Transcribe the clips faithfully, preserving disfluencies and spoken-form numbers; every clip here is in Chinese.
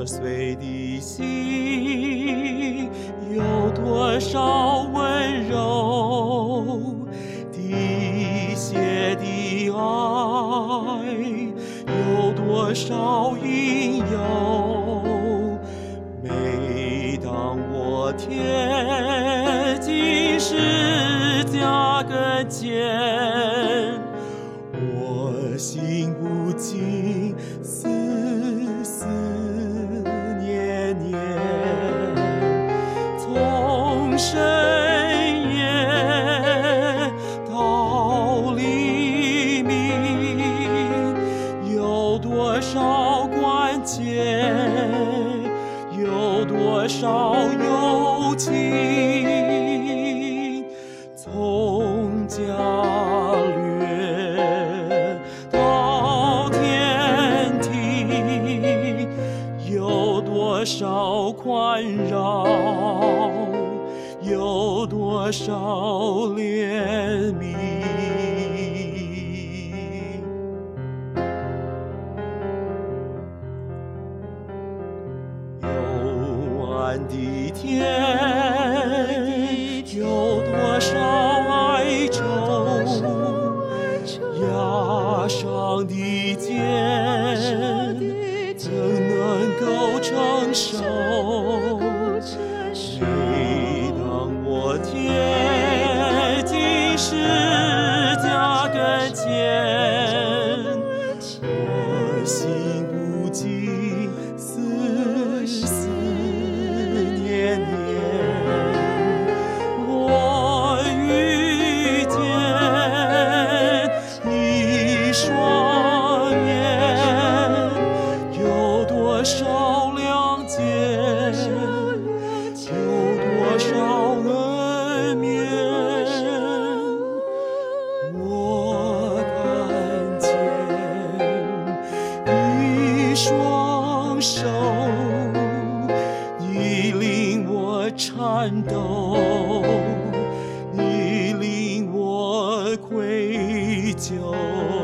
破碎的心，有多少温柔滴血的爱，有多少引诱。每当我贴近十架跟前，我心不禁思思念念，从深夜到黎明，有多少关键，有多少友情，从家略到天庭，有多少宽饶，有多少怜悯。幽暗的天，有多少哀愁，压伤的肩，怎能够承受？每当我贴近十架跟前，我心不禁思思念念。我遇见你双眼，有多少谅解，有多少恩绵。我看见你双手，你令我颤抖，你令我愧疚。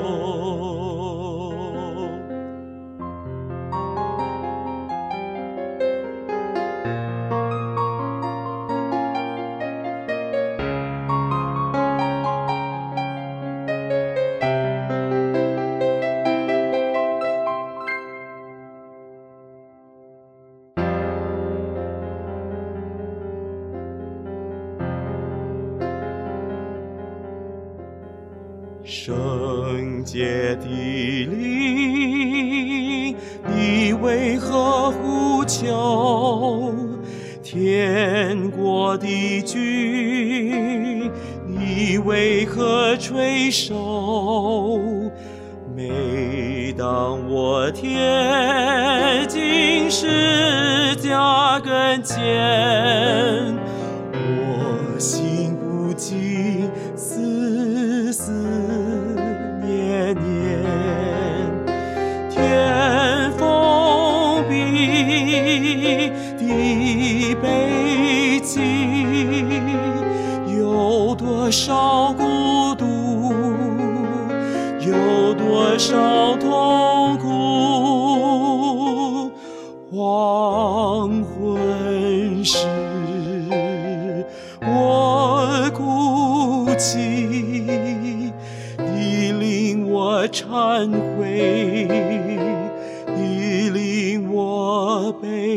圣洁的灵，你为何呼求？天国的君，你为何垂首？每当我贴近十架跟前，我心不禁思思念念。天封闭的悲情，有多少孤独，有多少痛苦。黄昏时我哭泣，你令我忏悔，你令我悲